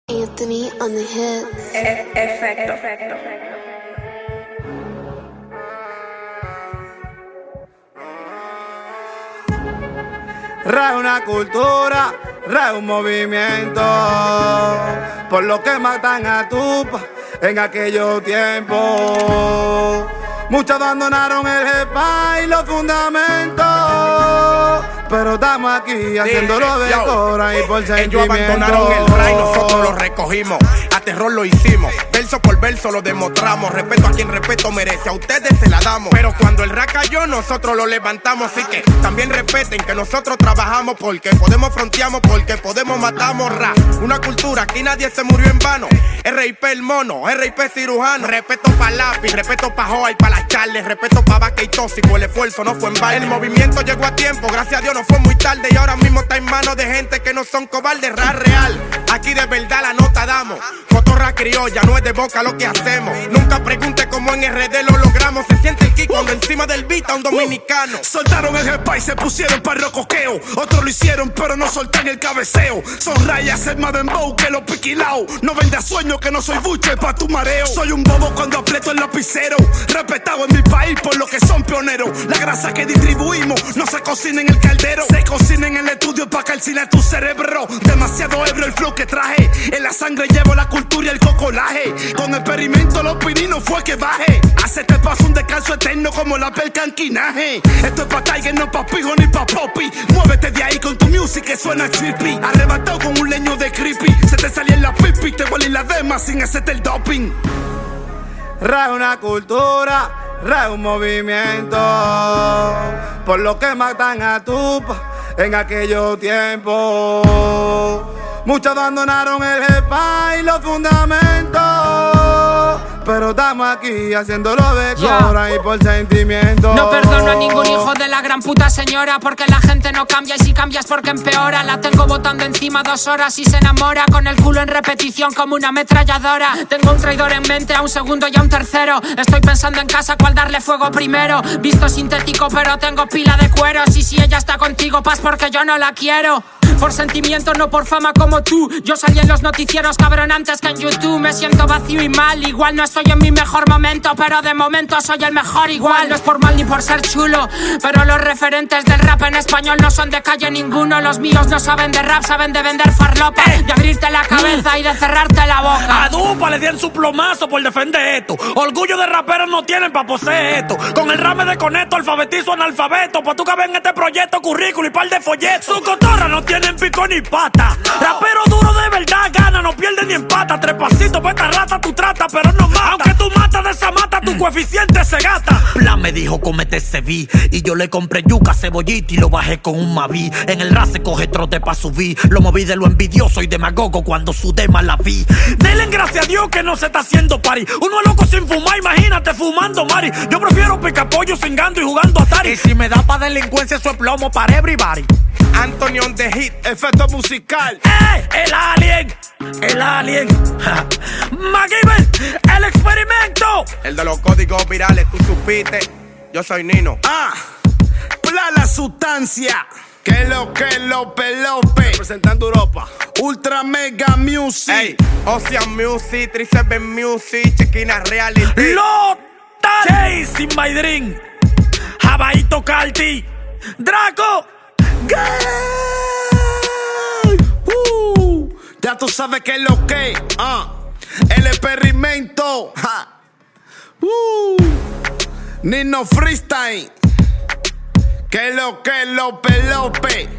Anthony on the hits. Efecto. Re una cultura, re un movimiento, por lo que matan a Tupac en aquellos tiempos. Muchos abandonaron el jepa y los fundamentos, pero estamos aquí haciéndolo de cora y por sentimiento. Ellos abandonaron el rey, nosotros lo recogimos. A terror lo hicimos, verso por verso lo demostramos. Respeto a quien respeto merece, a ustedes se la damos. Pero cuando el rap cayó, nosotros lo levantamos. Así que también respeten que nosotros trabajamos, porque podemos fronteamos, porque podemos matamos rap. Una cultura, aquí nadie se murió en vano. RIP el mono, RIP cirujano. Respeto pa' lápiz, respeto pa' Joa y pa' las charles. Respeto pa' vaca y tóxico, el esfuerzo no fue en balde. El movimiento llegó a tiempo, gracias a Dios no fue muy tarde. Y ahora mismo está en manos de gente que no son cobardes. Rap real, aquí de verdad la nota damos. Cotorra criolla, no es de boca lo que hacemos. Nunca pregunte cómo en RD lo logramos. Se siente el kick cuando encima del beat a un dominicano. Soltaron el jepa y se pusieron para el rocoqueo. Otros lo hicieron pero no soltan el cabeceo. Son rayas el más dembow que los piquilaos. No vendas sueño que no soy buche pa' tu mareo. Soy un bobo cuando aprieto el lapicero. Respetado en mi país por lo que son pioneros. La grasa que distribuimos no se cocina en el caldero. Se cocina en el estudio pa' calcinar tu cerebro. Demasiado ebrio el flow que traje. En la sangre llevo la cultura y el cocolaje. Con experimento los pininos fue que baje. Hace te paso un descanso eterno como la pelcanquinaje. Esto es pa' Tiger, no pa' Pijo ni pa' Poppy. Muévete de ahí con tu music que suena trippy. Arrebatado con un leño de creepy. Se te salía en la pipi, te huele la dema sin hacerte el doping. Re una cultura, re un movimiento, por lo que matan a Tupac en aquellos tiempos. Muchos abandonaron el jepa y los fundamentos, pero estamos aquí haciéndolo de cora y por sentimiento. No perdono a ningún hijo de la gran puta señora, porque la gente no cambia y si cambias porque empeora. La tengo botando encima 2 horas y se enamora, con el culo en repetición como una ametralladora. Tengo un traidor en mente, a un segundo y a un tercero. Estoy pensando en casa cuál darle fuego primero. Visto sintético pero tengo pila de cueros. Y si ella está contigo, paz porque yo no la quiero. Por sentimiento, no por fama como tú. Yo salí en los noticieros cabrón antes que en YouTube. Me siento vacío y mal, igual no estoy en mi mejor momento, pero de momento soy el mejor igual. No es por mal ni por ser chulo, pero los referentes del rap en español no son de calle ninguno. Los míos no saben de rap, saben de vender farlopa, de abrirte la cabeza y de cerrarte la boca. A Dupa le dieron su plomazo por defender esto. Orgullo de raperos no tienen pa' poseer esto. Con el rap me desconecto, alfabetizo analfabeto. Pa' tú caber en este proyecto, currículo y par de folletos. Su cotorra no tienen pico ni pata. Rapero duro de verdad, gana, no pierde ni empata. 3 pasitos pa' esta rata tú trata, pero no mata. Aunque tú matas de esa mata, tu coeficiente se gasta. Plan me dijo comete ese beat y yo le compré yuca, cebollita y lo bajé con un Maví. En el rap se coge trote pa' subir. Lo moví de lo envidioso y demagogo cuando sudé más la vi. Denle gracias a Dios que no se está haciendo party. Uno es loco sin fumar, imagínate fumando mari. Yo prefiero picar pollo cingando y jugando Atari. Y si me da pa' delincuencia eso es plomo para everybody. Anthony on the hit, efecto musical. El alien, el alien. MacGyver, el experimento. el de los códigos virales, tú supiste. Yo soy Nino. La sustancia. Que Lope Lope. Representando Europa. Ultra Mega Music. Ey, Ocean Music, 37 Music, Chequina Reality. Lota Chasing My Dream. Jabaito Carti. Draco. Ya tú sabes que es lo que. El experimento. Nino Freestyle. Que Lope Lope.